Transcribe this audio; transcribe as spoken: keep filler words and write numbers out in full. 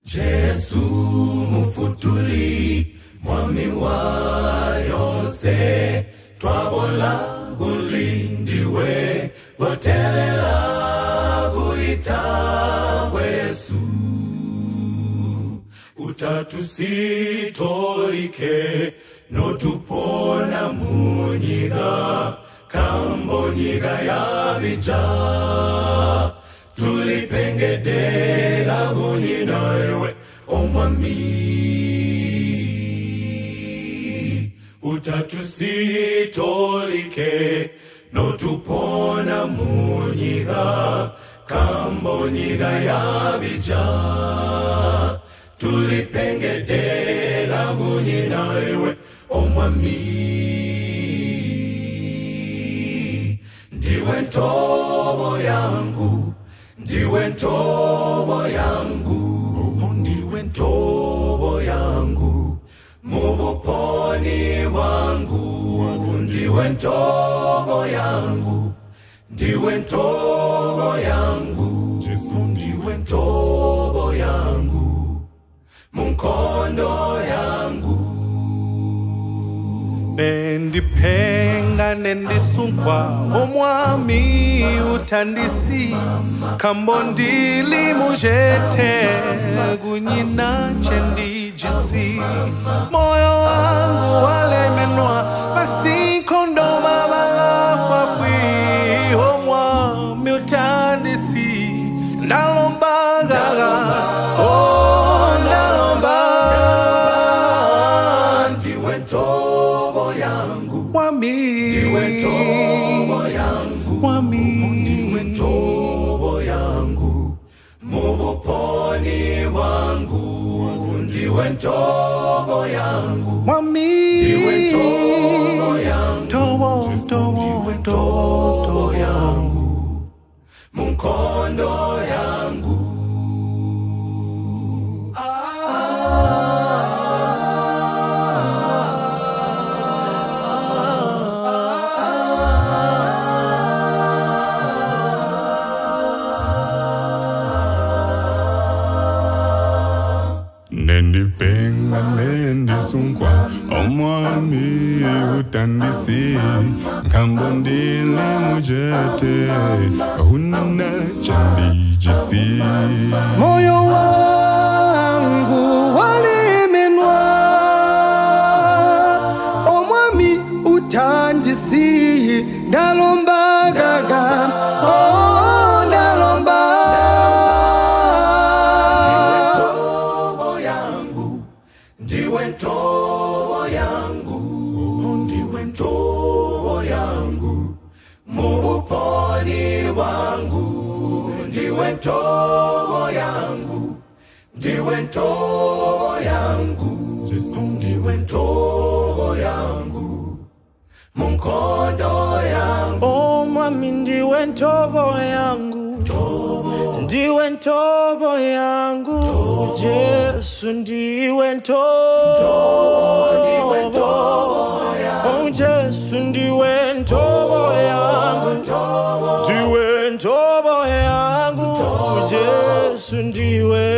Jesu mufutuli mwami wa yose twabola gulindiwe wotelela guita wesu utatusitolike notupona munyiga kambonyiga ya vija tulipengedela gunyinawe omwami utatusitolike notupona munyiga kambonyiga ya vija tulipengedela gunyinawe omwami ndiwe ntobo yangu ndiwe ntobo yangu ndiwe ntobo yangu mubuponi wangu ndiwe ntobo yangu ndiwe ntobo yangu ndiwe ntobo yangu munkondo yangu Nendipenga nendisunkwa omwami utandisi kambondili mujete gunyina chendijisi moyo wangu walemenwa basi kondo babala fafwi omwami utandisi ndalomba gaga oh ndalomba ndiwe ntobo yangu wami ndiwe ntobo yangu wami ndiwe ntobo yangu mubuponi wangu ndiwe ntobo yangu wami ndiwe ntobo yangu tobo tobo ndiwe ntobo yangu munkondo yangu Nendipenga nendisunkwa omwami utandisi kambondile mujete hunna chandijisi moyo wangu walemenwa omwami utandisi ndalomba gaga oh ndalomba ndiwe ntobo yangu ndiwe ntobo yangu mubuponi wangu ndiwe ntobo yangu ndiwe ntobo yangu ndiwe ntobo yangu munkondo yangu oh mami ndiwe ntobo yangu ndiwe ntobo yangu Jesu ndiwe ntobo ndiwe ntobo yangu oh Jesu ndiwe ntobo yangu ndiwe ntobo yangu Jesu ndiwe